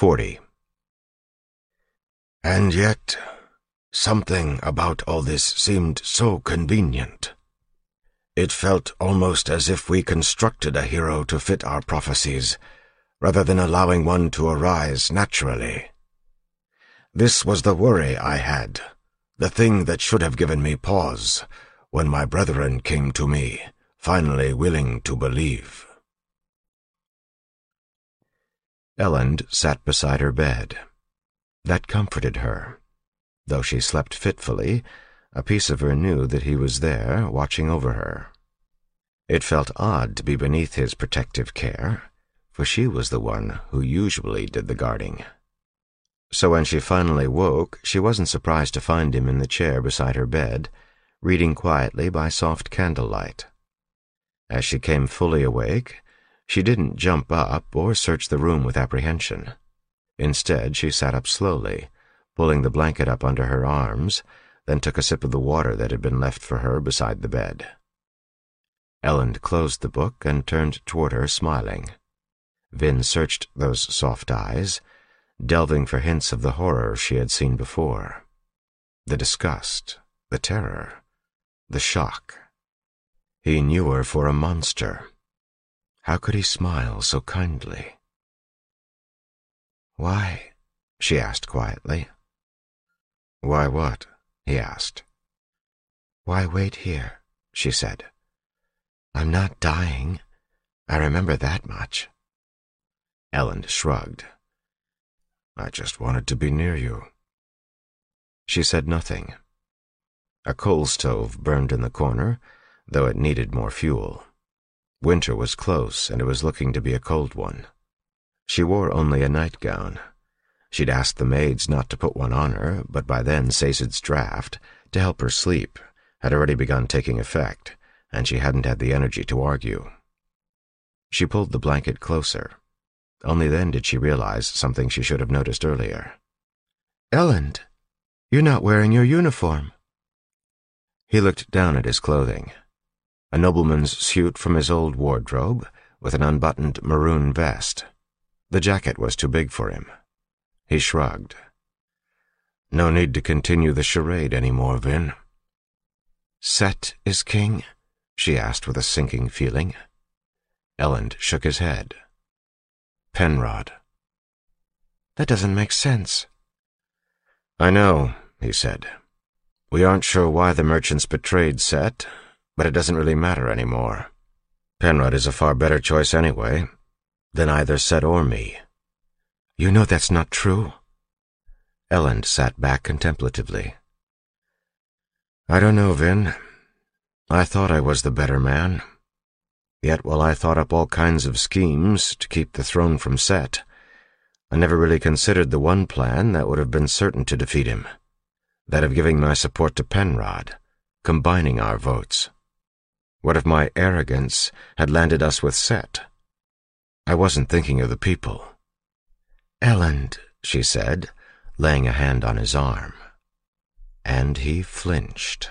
40. And yet, something about all this seemed so convenient. It felt almost as if we constructed a hero to fit our prophecies, rather than allowing one to arise naturally. This was the worry I had, the thing that should have given me pause, when my brethren came to me, finally willing to believe. Elend sat beside her bed. That comforted her. Though she slept fitfully, a piece of her knew that he was there, watching over her. It felt odd to be beneath his protective care, for she was the one who usually did the guarding. So when she finally woke, she wasn't surprised to find him in the chair beside her bed, reading quietly by soft candlelight. As she came fully awake, she didn't jump up or search the room with apprehension. Instead, she sat up slowly, pulling the blanket up under her arms, then took a sip of the water that had been left for her beside the bed. Elend closed the book and turned toward her, smiling. Vin searched those soft eyes, delving for hints of the horror she had seen before. The disgust, the terror, the shock. He knew her for a monster. How could he smile so kindly? "Why?" she asked quietly. "Why what?" he asked. "Why wait here?" she said. "I'm not dying. I remember that much." Elend shrugged. "I just wanted to be near you." She said nothing. A coal stove burned in the corner, though it needed more fuel. Winter was close, and it was looking to be a cold one. She wore only a nightgown. She'd asked the maids not to put one on her, but by then Sazed's draft, to help her sleep, had already begun taking effect, and she hadn't had the energy to argue. She pulled the blanket closer. Only then did she realize something she should have noticed earlier. "Elend, you're not wearing your uniform." He looked down at his clothing. A nobleman's suit from his old wardrobe, with an unbuttoned maroon vest. The jacket was too big for him. He shrugged. "No need to continue the charade any more, Vin." "Set is king?" she asked with a sinking feeling. Elend shook his head. "Penrod." "That doesn't make sense." "I know," he said. "We aren't sure why the merchants betrayed Set, but it doesn't really matter anymore. Penrod is a far better choice anyway, than either Set or me." "You know that's not true." Elend sat back contemplatively. "I don't know, Vin. I thought I was the better man. Yet while I thought up all kinds of schemes to keep the throne from Set, I never really considered the one plan that would have been certain to defeat him, that of giving my support to Penrod, combining our votes. What if my arrogance had landed us with Set? I wasn't thinking of the people." "Elend," she said, laying a hand on his arm. And he flinched.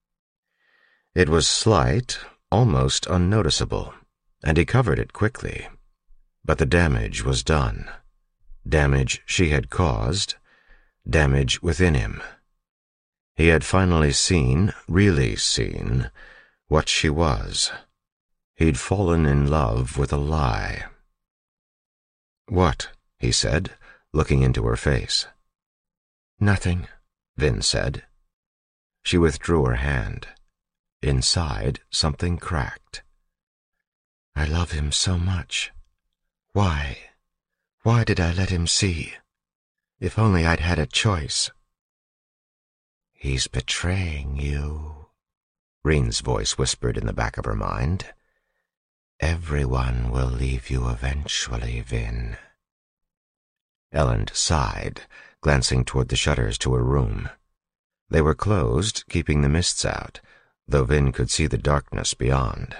It was slight, almost unnoticeable, and he covered it quickly. But the damage was done. Damage she had caused, damage within him. He had finally seen, really seen, what she was. He'd fallen in love with a lie. "What?" he said, looking into her face. "Nothing," Vin said. She withdrew her hand. Inside, something cracked. "I love him so much. Why? Why did I let him see? If only I'd had a choice." "He's betraying you," Reen's voice whispered in the back of her mind. "Everyone will leave you eventually, Vin." Elend sighed, glancing toward the shutters to her room. They were closed, keeping the mists out, though Vin could see the darkness beyond.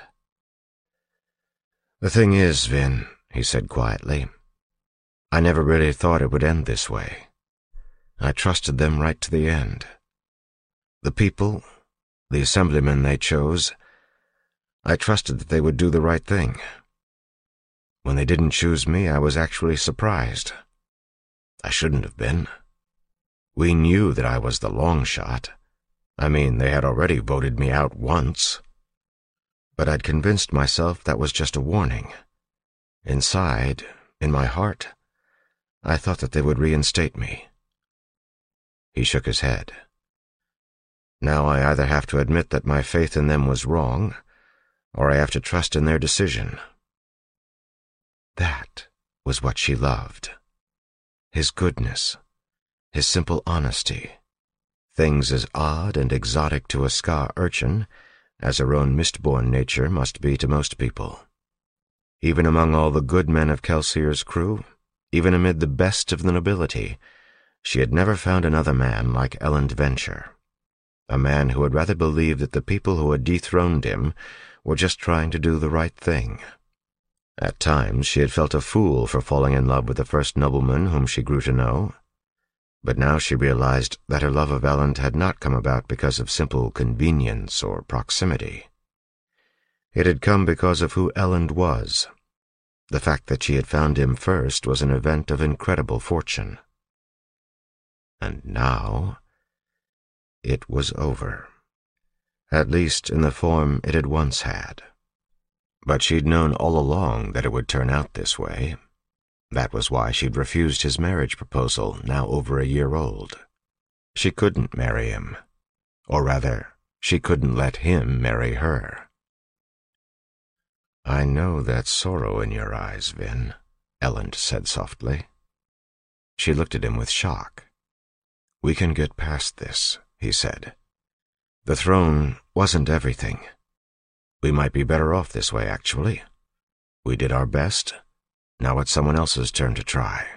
"The thing is, Vin," he said quietly, "I never really thought it would end this way. I trusted them right to the end. The people, the assemblymen they chose, I trusted that they would do the right thing. When they didn't choose me, I was actually surprised. I shouldn't have been. We knew that I was the long shot. I mean, they had already voted me out once. But I'd convinced myself that was just a warning. Inside, in my heart, I thought that they would reinstate me. He shook his head. Now I either have to admit that my faith in them was wrong, or I have to trust in their decision. That was what she loved. His goodness, his simple honesty, things as odd and exotic to a Ska urchin as her own mist-born nature must be to most people. Even among all the good men of Kelsier's crew, even amid the best of the nobility, she had never found another man like Elend Venture, a man who would rather believe that the people who had dethroned him were just trying to do the right thing. At times she had felt a fool for falling in love with the first nobleman whom she grew to know, but now she realized that her love of Elend had not come about because of simple convenience or proximity. It had come because of who Elend was. The fact that she had found him first was an event of incredible fortune. And now it was over, at least in the form it had once had. But she'd known all along that it would turn out this way. That was why she'd refused his marriage proposal, now over a year old. She couldn't marry him. Or rather, she couldn't let him marry her. "I know that sorrow in your eyes, Vin," Elend said softly. She looked at him with shock. "We can get past this," he said. "The throne wasn't everything. We might be better off this way, actually. We did our best. Now it's someone else's turn to try."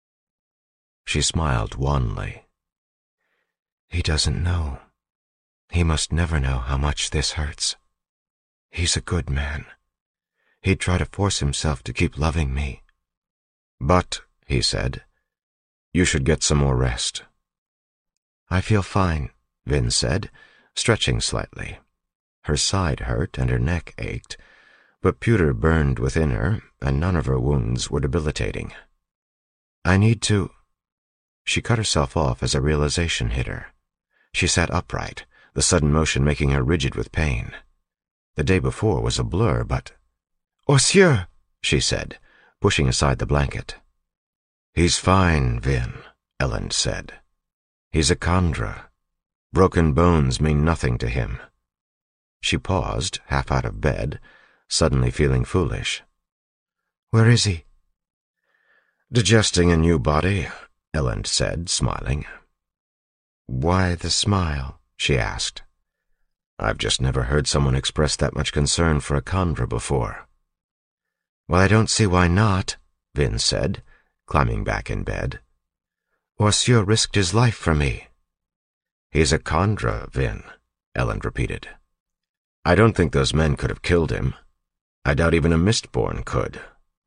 She smiled wanly. "He doesn't know. He must never know how much this hurts. He's a good man. He'd try to force himself to keep loving me." "But," he said, "you should get some more rest." "I feel fine," Vin said, stretching slightly. Her side hurt and her neck ached, but pewter burned within her, and none of her wounds were debilitating. "I need to—" She cut herself off as a realization hit her. She sat upright, the sudden motion making her rigid with pain. The day before was a blur, but— "Monsieur," she said, pushing aside the blanket. "He's fine, Vin," Elend said. "He's a Kandra. Broken bones mean nothing to him." She paused, half out of bed, suddenly feeling foolish. "Where is he?" "Digesting a new body," Elend said, smiling. "Why the smile?" she asked. "I've just never heard someone express that much concern for a Kandra before." "Well, I don't see why not," Vin said, climbing back in bed. "Monsieur risked his life for me." "He's a Kandra, Vin," Elend repeated. "I don't think those men could have killed him. I doubt even a Mistborn could."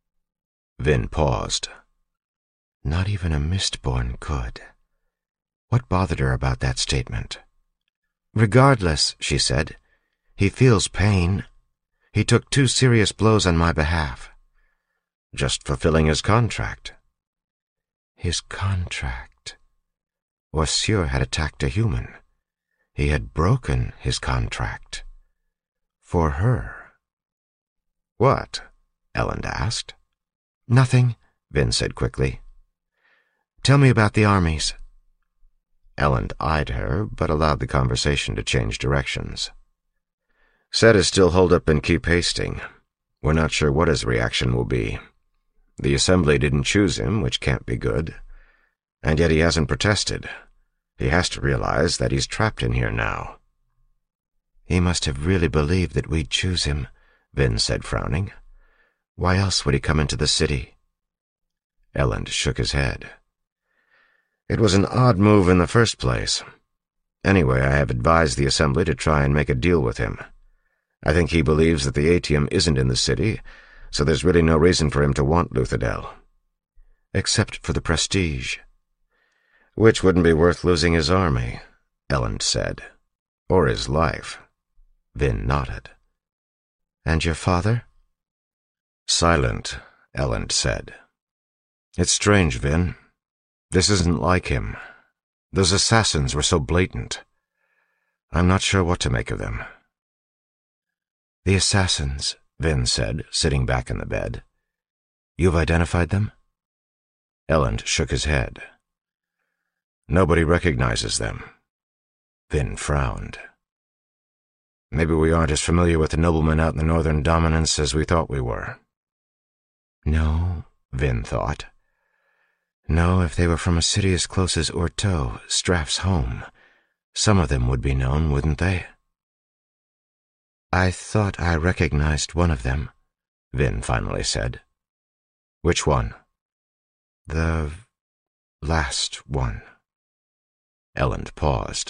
Vin paused. Not even a Mistborn could. What bothered her about that statement? "Regardless," she said, "he feels pain. He took 2 serious blows on my behalf." "Just fulfilling his contract." His contract. Monsieur had attacked a human. He had broken his contract. For her. "What?" Elend asked. "Nothing," Vin said quickly. "Tell me about the armies." Elend eyed her, but allowed the conversation to change directions. "Set is still holed up in Keep Hasting. We're not sure what his reaction will be. The Assembly didn't choose him, which can't be good. And yet he hasn't protested. He has to realize that he's trapped in here now." "He must have really believed that we'd choose him," Vin said, frowning. "Why else would he come into the city?" Elend shook his head. "It was an odd move in the first place. Anyway, I have advised the Assembly to try and make a deal with him. I think he believes that the Atium isn't in the city, so there's really no reason for him to want Luthadel." "Except for the prestige." "Which wouldn't be worth losing his army," Elend said. "Or his life." Vin nodded. "And your father?" "Silent," Elend said. "It's strange, Vin. This isn't like him. Those assassins were so blatant. I'm not sure what to make of them. The assassins, Vin said, sitting back in the bed. You've identified them? Elend shook his head. Nobody recognizes them. Vin frowned. Maybe we aren't as familiar with the noblemen out in the northern dominance as we thought we were. No, Vin thought. No, if they were from a city as close as Urteau, Straff's home, some of them would be known, wouldn't they? I thought I recognized one of them, Vin finally said. Which one? The last one. Elend paused.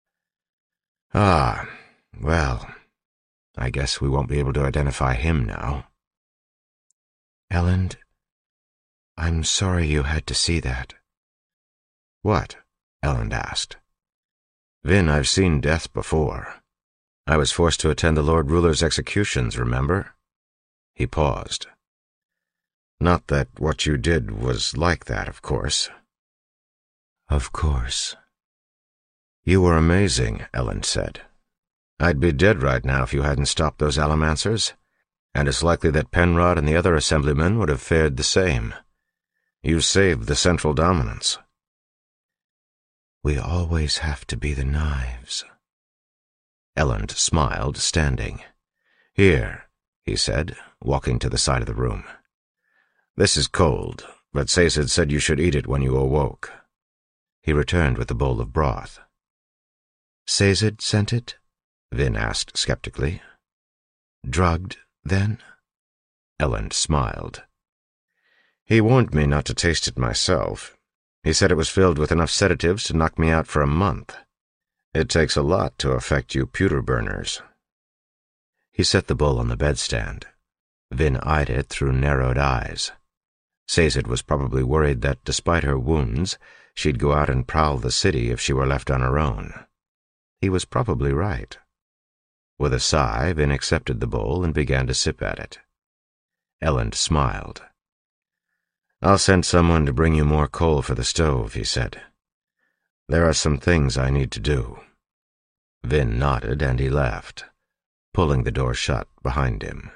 Ah, well, I guess we won't be able to identify him now. Elend, I'm sorry you had to see that. What? Elend asked. Vin, I've seen death before. I was forced to attend the Lord Ruler's executions, remember? He paused. Not that what you did was like that, of course. Of course. You were amazing, Elend said. I'd be dead right now if you hadn't stopped those Allomancers, and it's likely that Penrod and the other assemblymen would have fared the same. You saved the Central Dominance. We always have to be the knives. Elend smiled, standing. Here, he said, walking to the side of the room. This is cold, but Sazed said you should eat it when you awoke. He returned with a bowl of broth. Sazed sent it? Vin asked skeptically. Drugged, then? Elend smiled. He warned me not to taste it myself. He said it was filled with enough sedatives to knock me out for a month. It takes a lot to affect you pewter burners. He set the bowl on the bedstand. Vin eyed it through narrowed eyes. Sazed was probably worried that, despite her wounds, she'd go out and prowl the city if she were left on her own. He was probably right. With a sigh, Vin accepted the bowl and began to sip at it. Elend smiled. I'll send someone to bring you more coal for the stove, he said. There are some things I need to do. Vin nodded and he left, pulling the door shut behind him.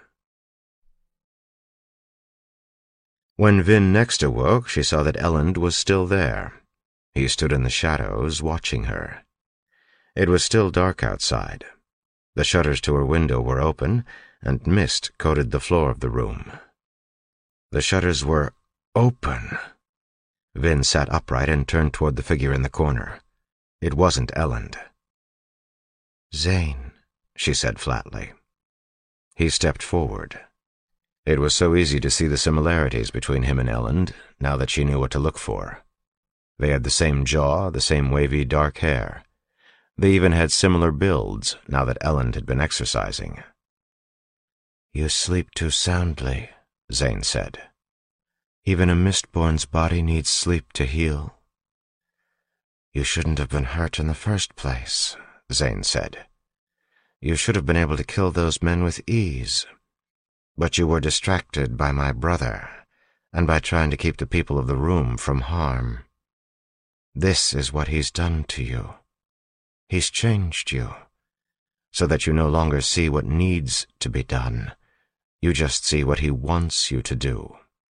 When Vin next awoke, she saw that Elend was still there. He stood in the shadows, watching her. It was still dark outside. The shutters to her window were open, and mist coated the floor of the room. The shutters were open. Vin sat upright and turned toward the figure in the corner. It wasn't Elend. Zane, she said flatly. He stepped forward. It was so easy to see the similarities between him and Elend, now that she knew what to look for. They had the same jaw, the same wavy dark hair. They even had similar builds, now that Elend had been exercising. You sleep too soundly, Zane said. Even a Mistborn's body needs sleep to heal. You shouldn't have been hurt in the first place, Zane said. You should have been able to kill those men with ease. But you were distracted by my brother, and by trying to keep the people of the room from harm. This is what he's done to you. He's changed you, so that you no longer see what needs to be done. You just see what he wants you to do.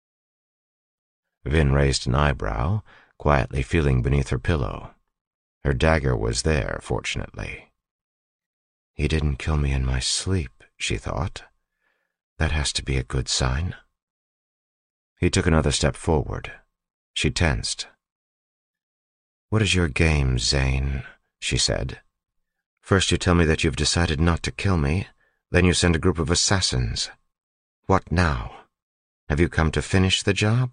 Vin raised an eyebrow, quietly feeling beneath her pillow. Her dagger was there, fortunately. He didn't kill me in my sleep, she thought. That has to be a good sign. He took another step forward. She tensed. What is your game, Zane? She said. First you tell me that you've decided not to kill me, then you send a group of assassins. What now? Have you come to finish the job?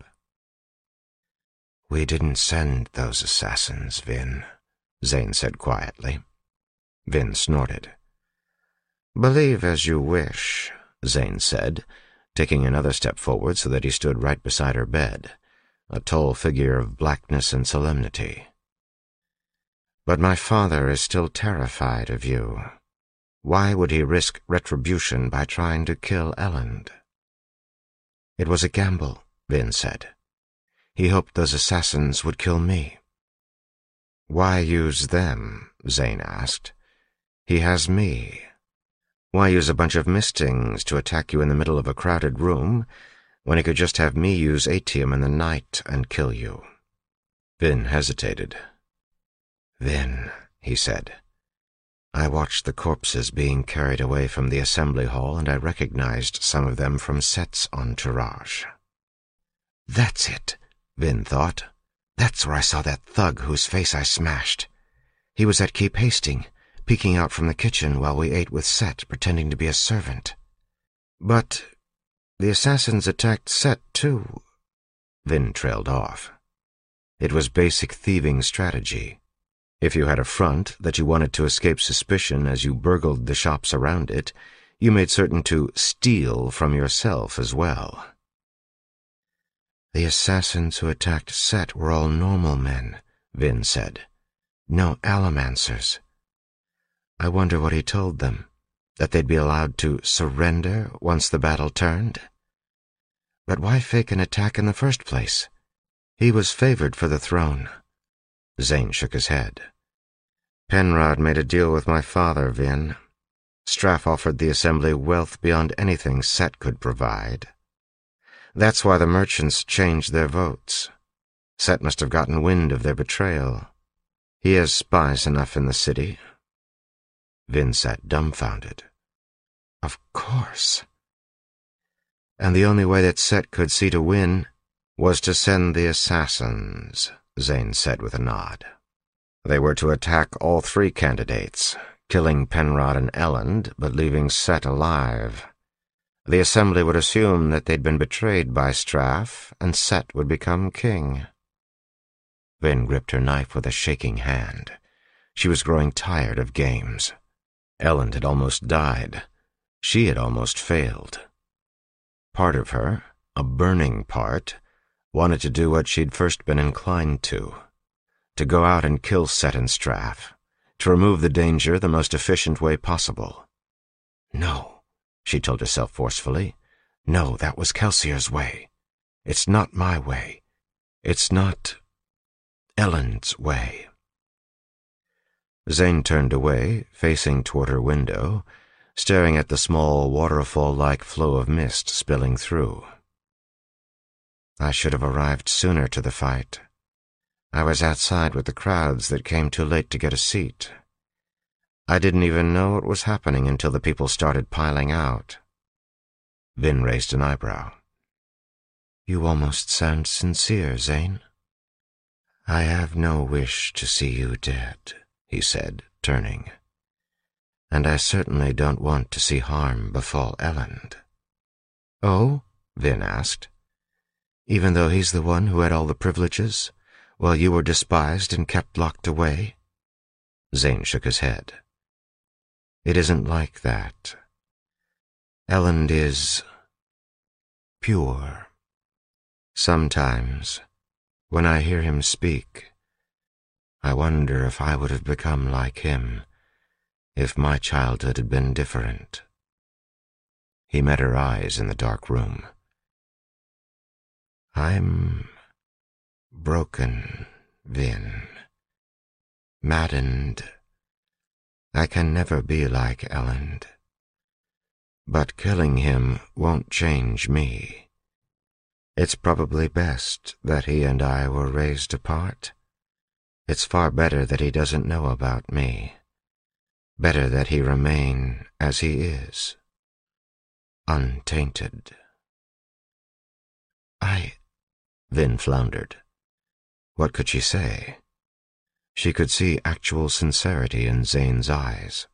We didn't send those assassins, Vin, Zane said quietly. Vin snorted. Believe as you wish, Zane said, taking another step forward so that he stood right beside her bed, a tall figure of blackness and solemnity. But my father is still terrified of you. Why would he risk retribution by trying to kill Elend? It was a gamble, Vin said. He hoped those assassins would kill me. Why use them? Zane asked. He has me. Why use a bunch of mistings to attack you in the middle of a crowded room when he could just have me use Atium in the night and kill you? Vin hesitated. Vin, he said, I watched the corpses being carried away from the assembly hall, and I recognized some of them from Set's entourage. That's it, Vin thought. That's where I saw that thug whose face I smashed. He was at Keep Hasting, peeking out from the kitchen while we ate with Set, pretending to be a servant. But the assassins attacked Set, too. Vin trailed off. It was basic thieving strategy. If you had a front that you wanted to escape suspicion as you burgled the shops around it, you made certain to steal from yourself as well. The assassins who attacked Set were all normal men, Vin said. No Allomancers. I wonder what he told them, that they'd be allowed to surrender once the battle turned? But why fake an attack in the first place? He was favored for the throne. Zane shook his head. Penrod made a deal with my father, Vin. Straff offered the Assembly wealth beyond anything Set could provide. That's why the merchants changed their votes. Set must have gotten wind of their betrayal. He has spies enough in the city. Vin sat dumbfounded. Of course. And the only way that Set could see to win was to send the assassins, Zane said with a nod. They were to attack all three candidates, killing Penrod and Elend, but leaving Set alive. The Assembly would assume that they'd been betrayed by Straff, and Set would become king. Vin gripped her knife with a shaking hand. She was growing tired of games. Elend had almost died. She had almost failed. Part of her, a burning part, wanted to do what she'd first been inclined to go out and kill Set and Straff, to remove the danger the most efficient way possible. No, she told herself forcefully. No, that was Kelsier's way. It's not my way. It's not Elend's way. Zane turned away, facing toward her window, staring at the small waterfall-like flow of mist spilling through. I should have arrived sooner to the fight. I was outside with the crowds that came too late to get a seat. I didn't even know what was happening until the people started piling out. Vin raised an eyebrow. You almost sound sincere, Zane. I have no wish to see you dead, he said, turning. And I certainly don't want to see harm befall Elend. Oh? Vin asked. Even though he's the one who had all the privileges, while you were despised and kept locked away? Zane shook his head. It isn't like that. Elend is pure. Sometimes, when I hear him speak, I wonder if I would have become like him, if my childhood had been different. He met her eyes in the dark room. I'm broken, Vin. Maddened. I can never be like Elend. But killing him won't change me. It's probably best that he and I were raised apart. It's far better that he doesn't know about me. Better that he remain as he is. Untainted. Vin floundered. What could she say? She could see actual sincerity in Zane's eyes.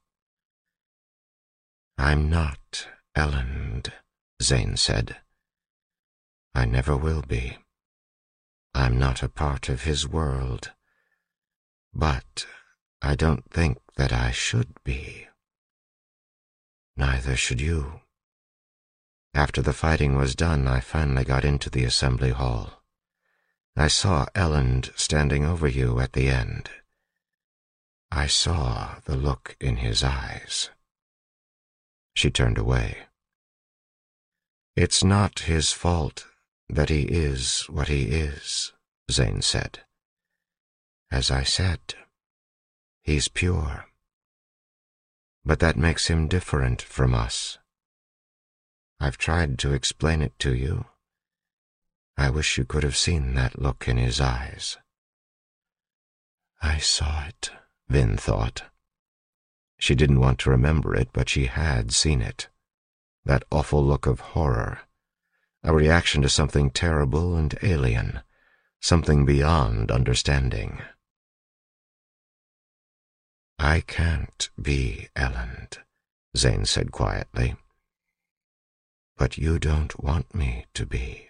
I'm not Elend, Zane said. I never will be. I'm not a part of his world. But I don't think that I should be. Neither should you. After the fighting was done, I finally got into the assembly hall. I saw Elend standing over you at the end. I saw the look in his eyes. She turned away. It's not his fault "That he is what he is," Zane said. "As I said, he's pure. But that makes him different from us. I've tried to explain it to you. I wish you could have seen that look in his eyes." I saw it, Vin thought. She didn't want to remember it, but she had seen it. That awful look of horror, a reaction to something terrible and alien, something beyond understanding. "I can't be Elend," Zane said quietly. "But you don't want me to be."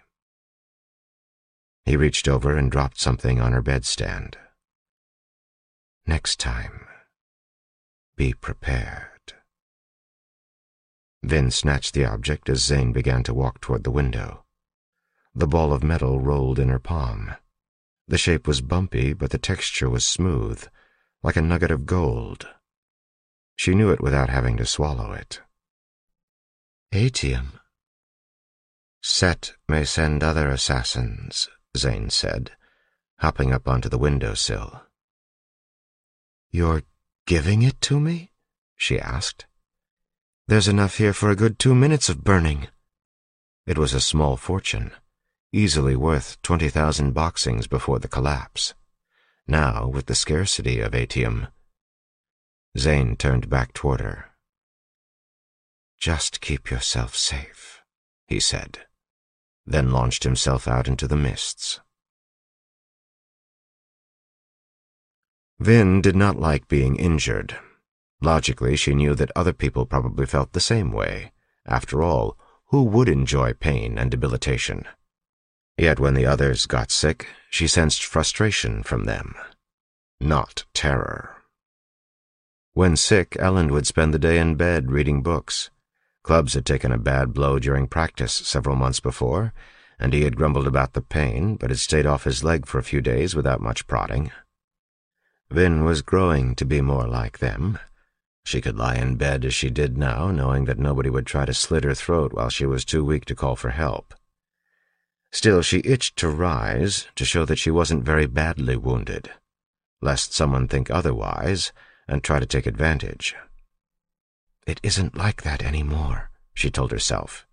He reached over and dropped something on her bedstand. "Next time, be prepared." Vin snatched the object as Zane began to walk toward the window. The ball of metal rolled in her palm. The shape was bumpy, but the texture was smooth, like a nugget of gold. She knew it without having to swallow it. "Atium." "Set may send other assassins," Zane said, hopping up onto the windowsill. "You're giving it to me?" she asked. "There's enough here for a good 2 minutes of burning." It was a small fortune, easily worth 20,000 boxings before the collapse. Now, with the scarcity of atium, Zane turned back toward her. "Just keep yourself safe," he said, then launched himself out into the mists. Vin did not like being injured. Logically, she knew that other people probably felt the same way. After all, who would enjoy pain and debilitation? Yet when the others got sick, she sensed frustration from them, not terror. When sick, Elend would spend the day in bed reading books. Clubs had taken a bad blow during practice several months before, and he had grumbled about the pain, but had stayed off his leg for a few days without much prodding. Vin was growing to be more like them. She could lie in bed as she did now, knowing that nobody would try to slit her throat while she was too weak to call for help. Still, she itched to rise, to show that she wasn't very badly wounded, lest someone think otherwise and try to take advantage. "It isn't like that anymore," she told herself.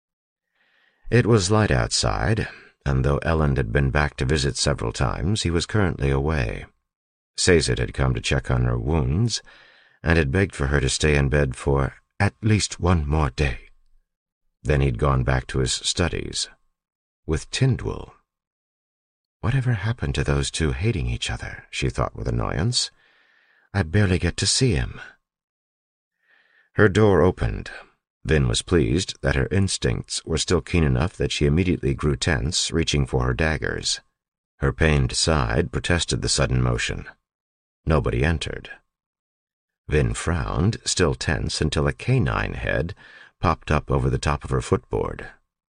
It was light outside, and though Elend had been back to visit several times, he was currently away. Sazed had come to check on her wounds, and had begged for her to stay in bed for at least 1 more day. Then he'd gone back to his studies. With Tindwyl. Whatever happened to those two hating each other, she thought with annoyance. I barely get to see him. Her door opened. Vin was pleased that her instincts were still keen enough that she immediately grew tense, reaching for her daggers. Her pained side protested the sudden motion. Nobody entered. Vin frowned, still tense, until a canine head popped up over the top of her footboard.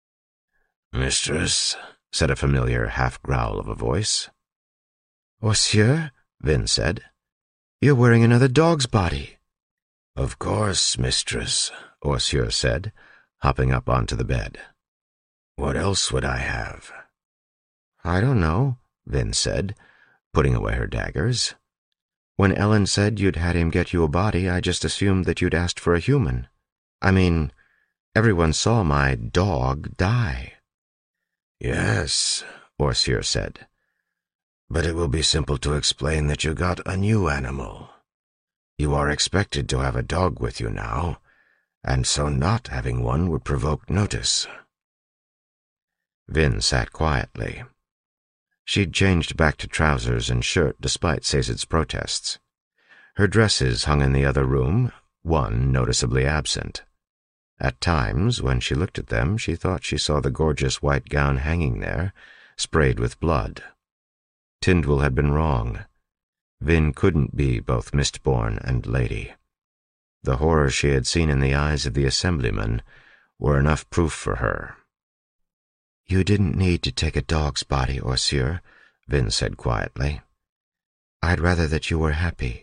"Mistress," said a familiar half-growl of a voice. "Monsieur," Vin said. "You're wearing another dog's body." "Of course, mistress," Orsure said, hopping up onto the bed. "What else would I have?" "I don't know," Vin said, putting away her daggers. "When Elend said you'd had him get you a body, I just assumed that you'd asked for a human. I mean, everyone saw my dog die." "Yes," Orsure said. "But it will be simple to explain that you got a new animal. You are expected to have a dog with you now, and so not having one would provoke notice." Vin sat quietly. She'd changed back to trousers and shirt despite Sazed's protests. Her dresses hung in the other room, one noticeably absent. At times, when she looked at them, she thought she saw the gorgeous white gown hanging there, sprayed with blood. Tindwyl had been wrong. Vin couldn't be both Mistborn and lady. The horror she had seen in the eyes of the assemblyman were enough proof for her. "You didn't need to take a dog's body, Orsure," Vin said quietly. "I'd rather that you were happy."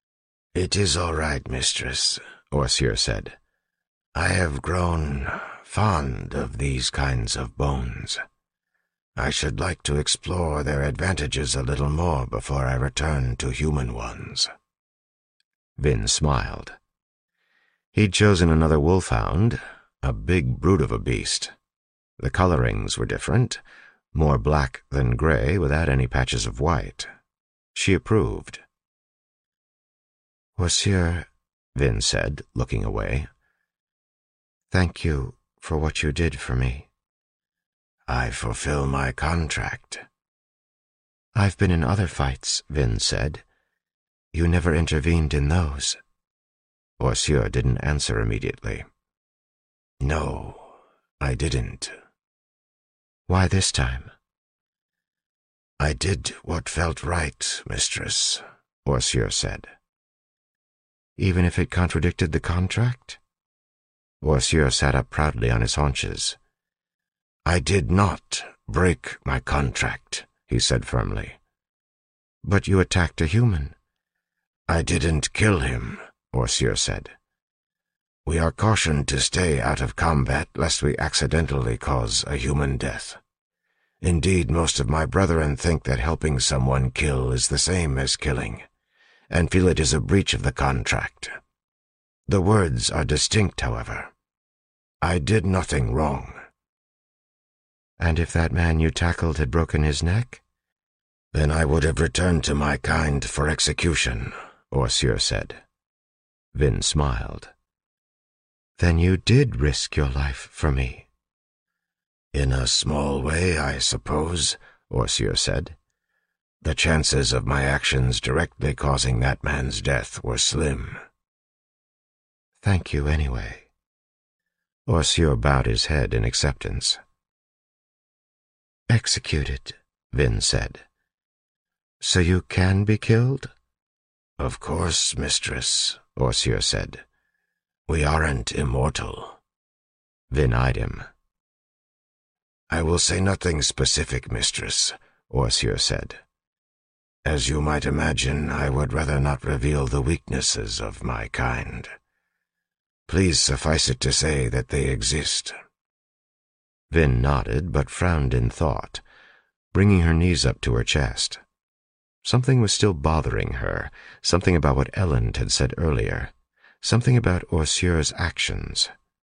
"It is all right, mistress," Orsure said. "I have grown fond of these kinds of bones. I should like to explore their advantages a little more before I return to human ones." Vin smiled. He'd chosen another wolfhound, a big brute of a beast. The colorings were different, more black than gray without any patches of white. She approved. "Monsieur," Vin said, looking away, "thank you for what you did for me." "I fulfill my contract." "I've been in other fights," Vin said. "You never intervened in those." Orsier didn't answer immediately. "No, I didn't." "Why this time?" "I did what felt right, mistress," Orsier said. "Even if it contradicted the contract?" Orsier sat up proudly on his haunches. "I did not break my contract," he said firmly. "But you attacked a human." "I didn't kill him," Orsier said. "We are cautioned to stay out of combat lest we accidentally cause a human death. Indeed, most of my brethren think that helping someone kill is the same as killing, and feel it is a breach of the contract. The words are distinct, however. I did nothing wrong." "And if that man you tackled had broken his neck?" "Then I would have returned to my kind for execution," Orsier said. Vin smiled. "Then you did risk your life for me?" "In a small way, I suppose," Orsier said. "The chances of my actions directly causing that man's death were slim." "Thank you anyway." Orsier bowed his head in acceptance. "Executed," Vin said. "So you can be killed?" "Of course, mistress," Orsier said. "We aren't immortal." Vin eyed him. "I will say nothing specific, mistress," Orsier said. "As you might imagine, I would rather not reveal the weaknesses of my kind. Please suffice it to say that they exist." Vin nodded, but frowned in thought, bringing her knees up to her chest. Something was still bothering her, something about what Elend had said earlier, something about Orsier's actions.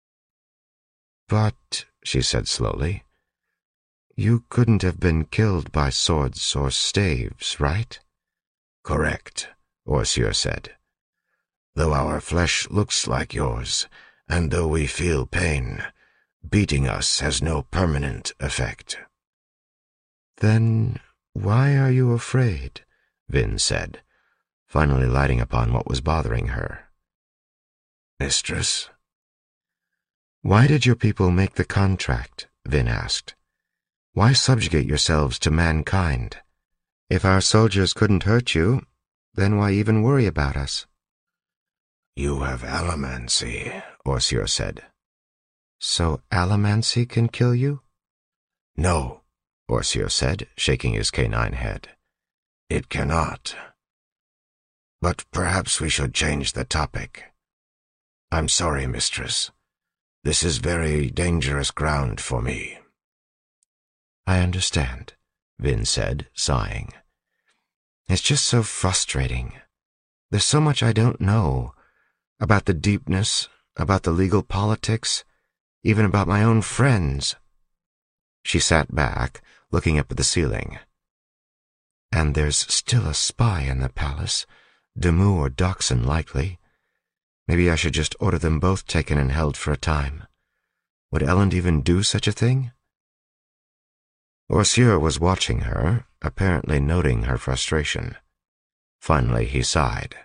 "But," she said slowly, "you couldn't have been killed by swords or staves, right?" "Correct," Orsier said. "Though our flesh looks like yours, and though we feel pain, beating us has no permanent effect." "Then why are you afraid?" Vin said, finally lighting upon what was bothering her. "Mistress?" "Why did your people make the contract?" Vin asked. "Why subjugate yourselves to mankind? If our soldiers couldn't hurt you, then why even worry about us?" "You have allomancy," Orsier said. "So allomancy can kill you?" "No," Orsier said, shaking his canine head. "It cannot. But perhaps we should change the topic. I'm sorry, mistress. This is very dangerous ground for me." "I understand," Vin said, sighing. "It's just so frustrating. There's so much I don't know. About the deepness, about the legal politics, even about my own friends." She sat back, looking up at the ceiling. "And there's still a spy in the palace, Demu or Doxson likely. Maybe I should just order them both taken and held for a time. Would Elend even do such a thing?" Orsier was watching her, apparently noting her frustration. Finally he sighed.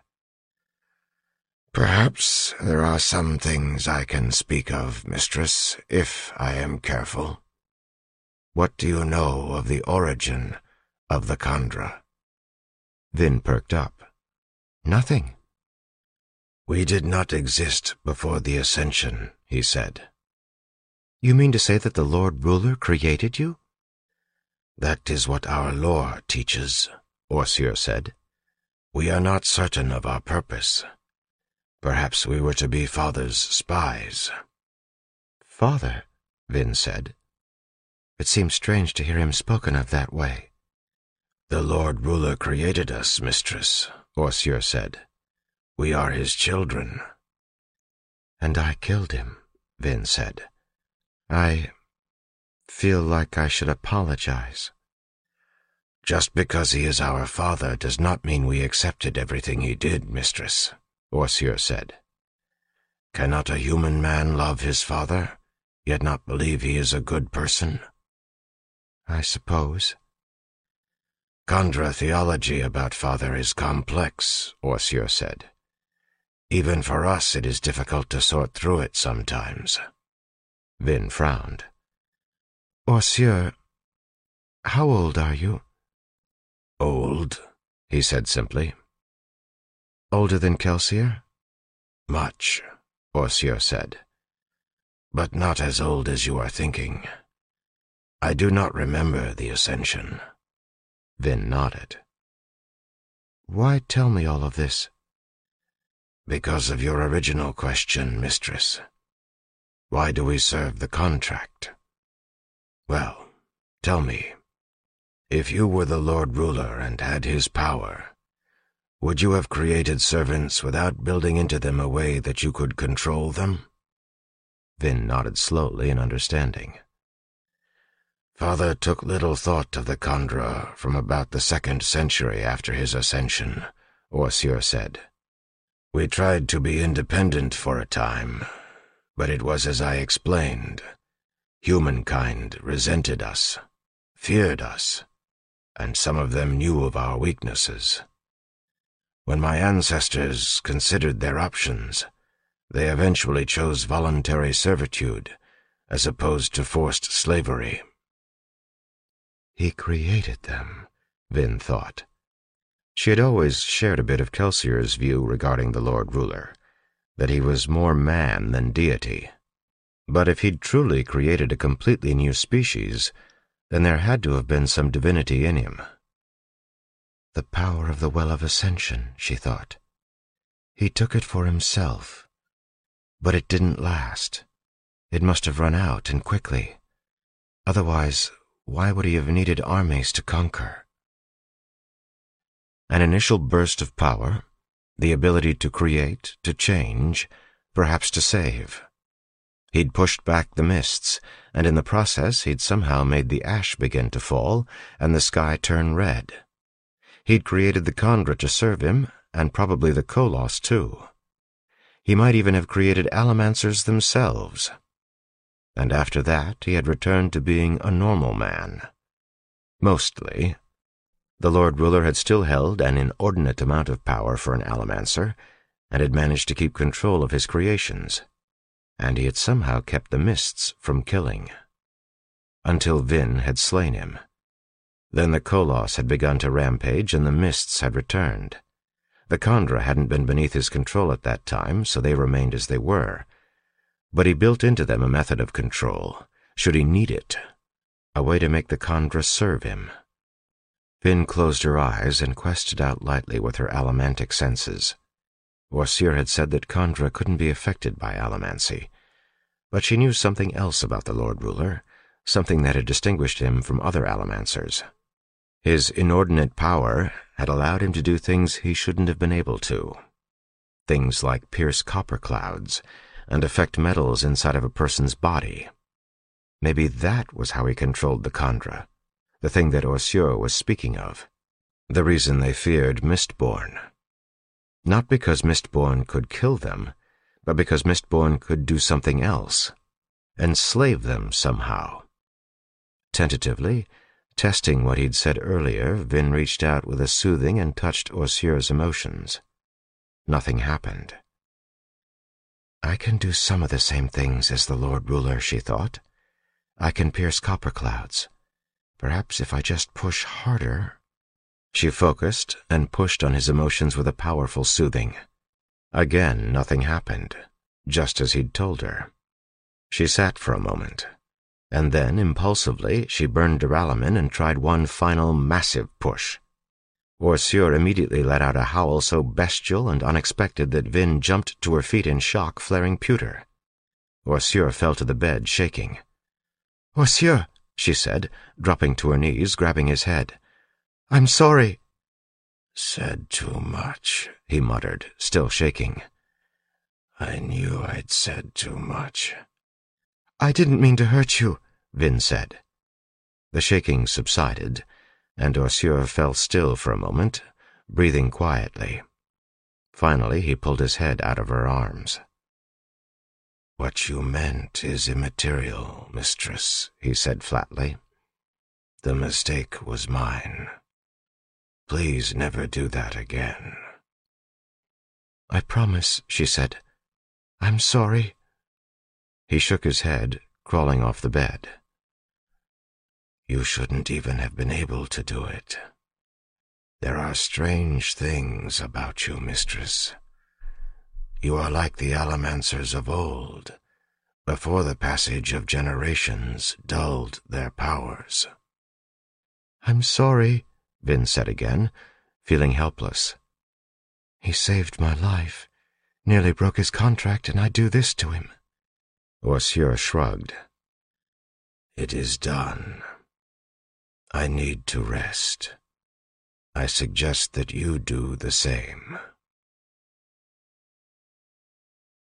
"Perhaps there are some things I can speak of, mistress, if I am careful. What do you know of the origin of the Kandra?" Vin perked up. "Nothing." "We did not exist before the Ascension," he said. "You mean to say that the Lord Ruler created you?" "That is what our lore teaches," Orsier said. "We are not certain of our purpose. Perhaps we were to be Father's spies." "Father?" Vin said. It seems strange to hear him spoken of that way. The Lord Ruler created us, mistress, Orsir said. We are his children. And I killed him, Vin said. I feel like I should apologize. Just because he is our father does not mean we accepted everything he did, mistress, Orsir said. Cannot a human man love his father, yet not believe he is a good person? I suppose. Kandra theology about father is complex, Orsir said. Even for us it is difficult to sort through it sometimes. Vin frowned. Orsir, how old are you? Old, he said simply. Older than Kelsier? Much, Orsir said. But not as old as you are thinking. I do not remember the ascension. Vin nodded. Why tell me all of this? Because of your original question, mistress. Why do we serve the contract? Well, tell me, if you were the Lord Ruler and had his power, would you have created servants without building into them a way that you could control them? Vin nodded slowly in understanding. Father took little thought of the Kandra from about the 2nd century after his ascension, Orsir said. We tried to be independent for a time, but it was as I explained. Humankind resented us, feared us, and some of them knew of our weaknesses. When my ancestors considered their options, they eventually chose voluntary servitude as opposed to forced slavery. He created them, Vin thought. She had always shared a bit of Kelsier's view regarding the Lord Ruler, that he was more man than deity. But if he'd truly created a completely new species, then there had to have been some divinity in him. The power of the Well of Ascension, she thought. He took it for himself. But it didn't last. It must have run out, and quickly. Otherwise, why would he have needed armies to conquer? An initial burst of power, the ability to create, to change, perhaps to save. He'd pushed back the mists, and in the process he'd somehow made the ash begin to fall and the sky turn red. He'd created the Kandra to serve him, and probably the Koloss too. He might even have created Allomancers themselves. And after that he had returned to being a normal man. Mostly. The Lord Ruler had still held an inordinate amount of power for an Allomancer, and had managed to keep control of his creations. And he had somehow kept the mists from killing. Until Vin had slain him. Then the Koloss had begun to rampage and the mists had returned. The Kandra hadn't been beneath his control at that time, so they remained as they were. But he built into them a method of control, should he need it, a way to make the Kandra serve him. Vin closed her eyes and quested out lightly with her allomantic senses. Orsir had said that Kandra couldn't be affected by allomancy, but she knew something else about the Lord Ruler, something that had distinguished him from other Allomancers. His inordinate power had allowed him to do things he shouldn't have been able to. Things like pierce copper clouds and affect metals inside of a person's body. Maybe that was how he controlled the Kandra, the thing that Orsir was speaking of, the reason they feared Mistborn. Not because Mistborn could kill them, but because Mistborn could do something else, enslave them somehow. Tentatively, testing what he'd said earlier, Vin reached out with a soothing and touched Orsir's emotions. Nothing happened. I can do some of the same things as the Lord Ruler, she thought. I can pierce copper clouds. Perhaps if I just push harder. She focused and pushed on his emotions with a powerful soothing. Again, nothing happened, just as he'd told her. She sat for a moment, and then, impulsively, she burned duralumin and tried one final massive push. Orsir immediately let out a howl so bestial and unexpected that Vin jumped to her feet in shock, flaring pewter. Orsir fell to the bed, shaking. "Monsieur," she said, dropping to her knees, grabbing his head. "I'm sorry." "Said too much," he muttered, still shaking. "I knew I'd said too much." "I didn't mean to hurt you," Vin said. The shaking subsided, and Osseur fell still for a moment, breathing quietly. Finally, he pulled his head out of her arms. "What you meant is immaterial, mistress," he said flatly. "The mistake was mine. Please never do that again." "I promise," she said. "I'm sorry." He shook his head, crawling off the bed. "You shouldn't even have been able to do it. There are strange things about you, mistress. You are like the Allomancers of old, before the passage of generations dulled their powers." "I'm sorry," Vin said again, feeling helpless. "He saved my life, nearly broke his contract, and I do this to him." Osseur shrugged. "It is done. I need to rest. I suggest that you do the same."